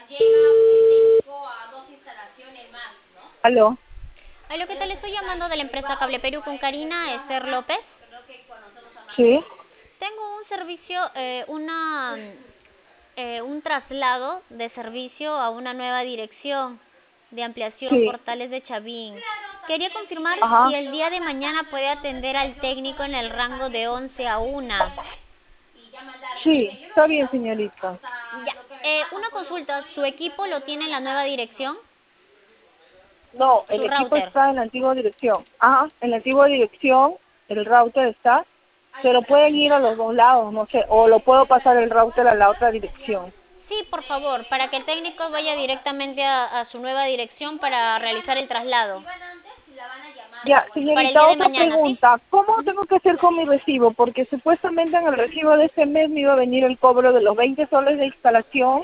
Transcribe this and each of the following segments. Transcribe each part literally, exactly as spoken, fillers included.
Aló. Hola, ¿qué tal? Estoy llamando de la empresa Cable Perú con Karina Esther López. Sí, Tengo un servicio, eh, una, eh, un traslado de servicio a una nueva dirección de ampliación sí. Portales de Chavín. Quería confirmar si Ajá. el día de mañana puede atender al técnico en el rango de once a una. Sí, está bien, señorita. Ya, eh, una consulta, ¿su equipo lo tiene en la nueva dirección? No, el Su equipo router. está en la antigua dirección. Ajá, en la antigua dirección, el router está, pero pueden ir a los dos lados, no sé, o lo puedo pasar el router a la otra dirección. Sí, por favor, para que el técnico vaya directamente a, a su nueva dirección para realizar el traslado. Ya, Para el señorita, día de otra mañana, ¿sí? pregunta. ¿Cómo tengo que hacer con mi recibo? Porque supuestamente en el recibo de este mes me iba a venir el cobro de los veinte soles de instalación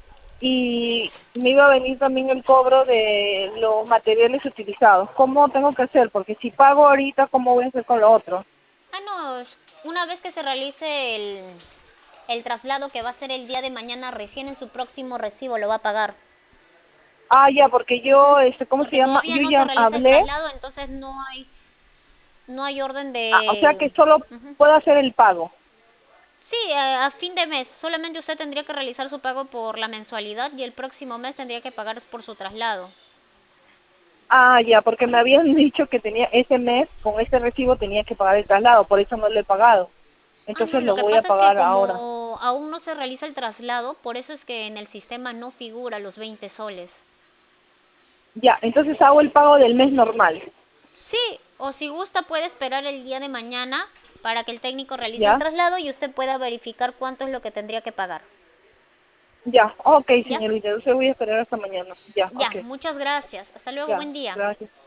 y me iba a venir también el cobro de los materiales utilizados. ¿Cómo tengo que hacer? Porque si pago ahorita, ¿cómo voy a hacer con lo otro? Ah, no, una vez que se realice el, el traslado que va a ser el día de mañana, recién en su próximo recibo lo va a pagar. Ah, ya, porque yo, Ujú. este, ¿cómo se Porque llama? todavía Yo no se ya realiza el hablé, traslado, entonces no hay, no hay orden ah, o sea de... que solo Ujú. puedo hacer el pago. Sí, a, a fin de mes. Solamente usted tendría que realizar su pago por la mensualidad y el próximo mes tendría que pagar por su traslado. Ah, ya, porque me habían dicho que tenía ese mes, con ese recibo tenía que pagar el traslado, por eso no lo he pagado. Ah, no, Entonces lo lo que voy a pasa es que pagar ahora. como aún no se realiza el traslado, por eso es que en el sistema no figura los veinte soles. Ya, entonces hago el pago del mes normal. Sí, o si gusta puede esperar el día de mañana para que el técnico realice el ¿Ya? traslado y usted pueda verificar cuánto es lo que tendría que pagar. Ya, ok, ¿Ya? señorita, entonces voy a esperar hasta mañana. Ya, Ya, ok. muchas gracias. Hasta luego, Ya, buen día. gracias.